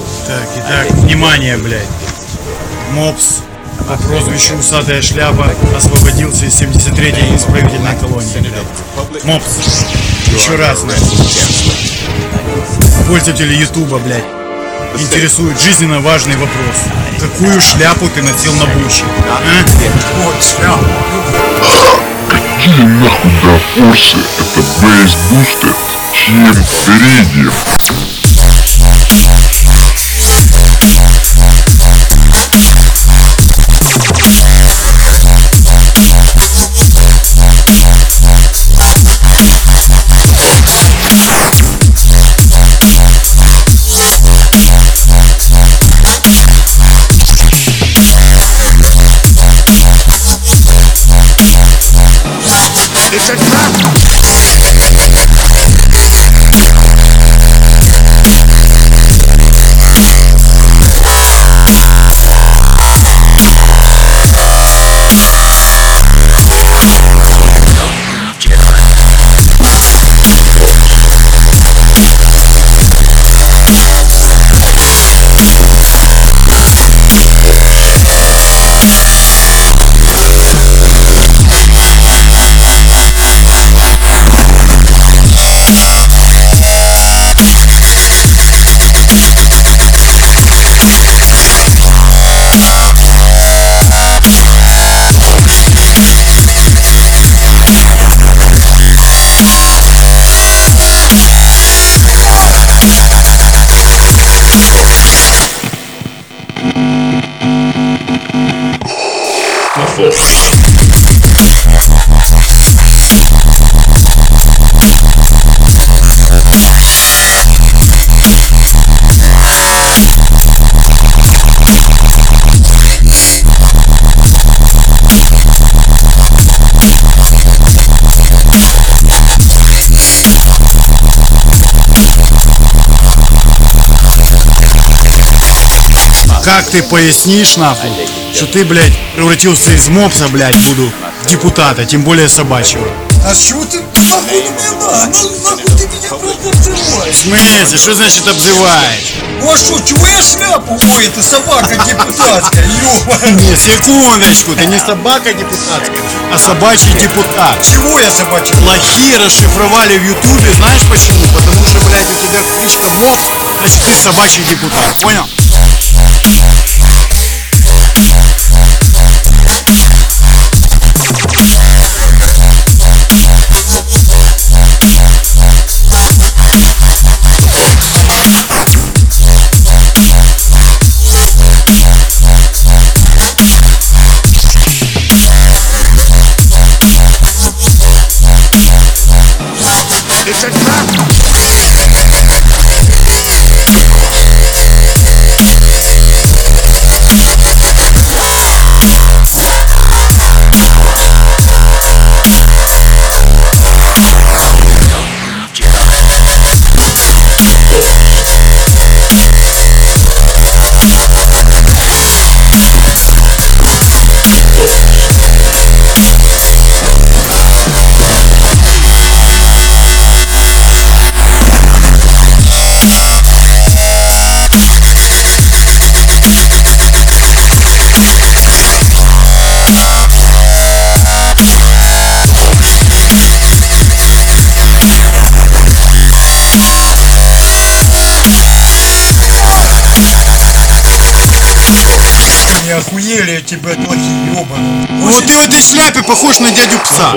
Так, итак, внимание, блядь. Мопс по прозвищу Усатая Шляпа освободился из 73-й исправительной колонии, блядь. Мопс. Еще раз, блядь. Пользователи Ютуба, блядь, интересует жизненно важный вопрос. Какую шляпу ты носил на Буче? А? Вот шляпу. Какие нахуй до форсы? Это бейс бустер, чем передним. Как ты пояснишь, нахуй, что ты, блядь, превратился из мопса, блядь, буду в депутата, тем более собачьего? А с чего ты нахуй не надо? Нахуй ты меня просто обзываешь? В смысле? Что значит обзываешь? Ну а что, чего я шляпу? Ой, это собака депутатская, ёбаная. Не, секундочку, ты не собака депутатская, а собачий депутат. Чего я собачий? Лохи расшифровали в Ютубе, знаешь почему? Потому что, блядь, у тебя кличка Мопс, значит ты собачий депутат, понял? Не охуели эти, блядь, лохи, ёбаные. Вот ты в этой шляпе похож на дядю Пса.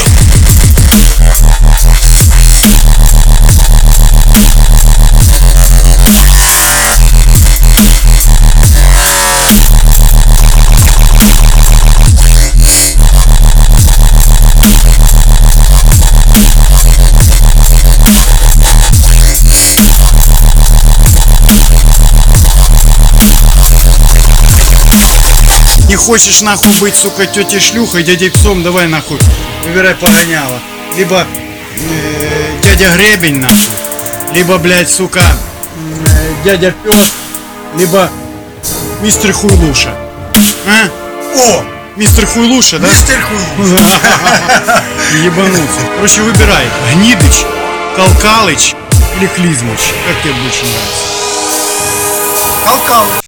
Не хочешь нахуй быть, сука, тетей шлюхой, дядей Псом, давай нахуй, выбирай погоняло. Либо дядя Гребень нахуй, либо, блядь, сука, дядя Пёс, либо мистер Хуйлуша. А? О! Мистер Хуйлуша, да? Мистер Хуйлуша. Ебануться. Короче, выбирай. Гнидыч, Калкалыч или Клизмыч. Как тебе больше нравится? Калкалыч.